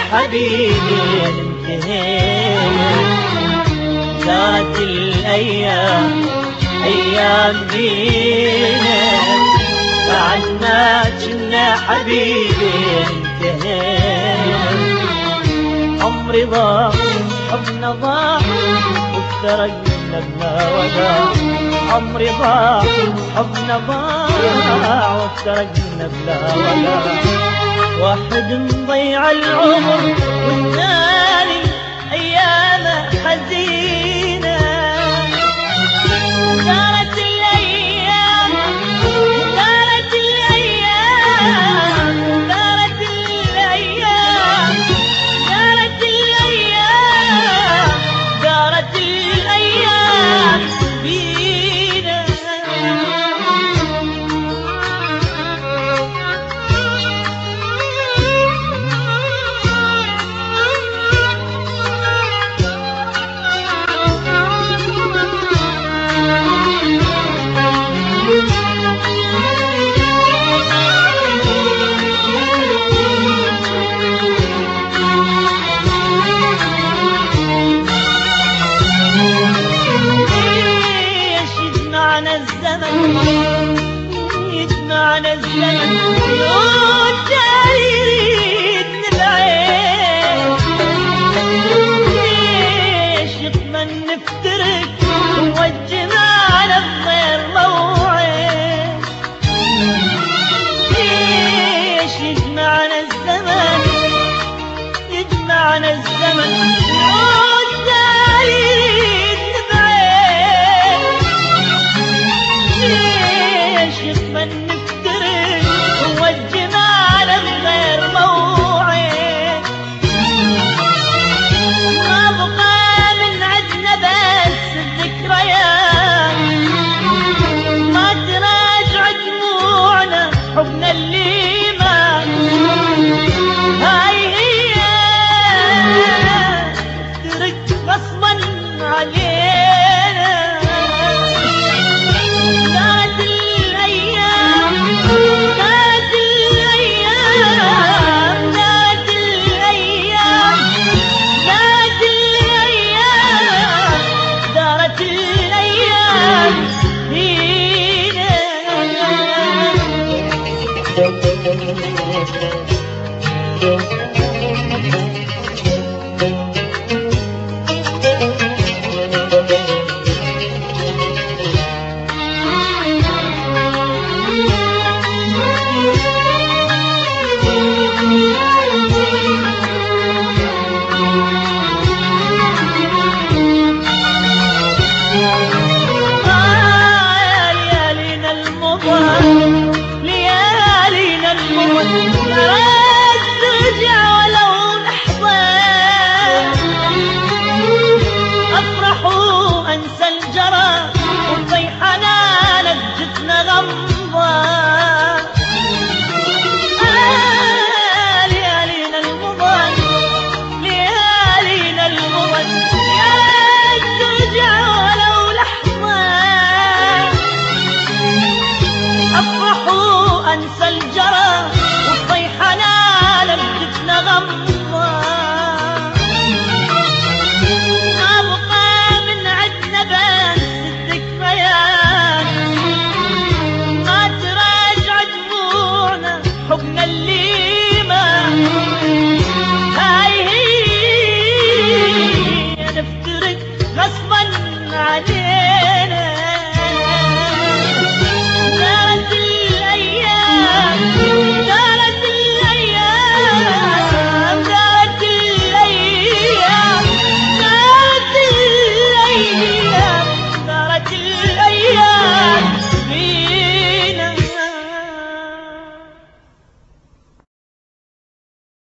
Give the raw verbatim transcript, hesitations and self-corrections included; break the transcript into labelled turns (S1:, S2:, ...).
S1: حبيبي انتهينا، ذات الأيام أيام بينا، بعد ما كنا حبيبي انتهينا. عمري ضاع حبنا ضاع وافترقنا بلا وداع، عمري ضاع حبنا ضاع وافترقنا بلا وداع. واحد مضيع العمر والثاني أيامه حزينة، دارت الأيام دارت الأيام دارت الأيام دارت الأيام دارت الأيام بينا. يجمعنا الزمن والتاريخ نبعد، ليش يطمن نفترق والجمعنا بغير موعد؟ ليش يجمعنا الزمن يجمعنا الزمن والتاريخ نبعد، ليش يطمن نفترق والجمعنا بغير موعد؟ ما بقى من عدنا بس الذكريات، ما تراجع دموعنا حبنا اللي مات. هاي هي تفترق غصبا علينا، دارت الأيام دارت الأيام دارت الأيام دارت الأيام دارت الأيام بينا.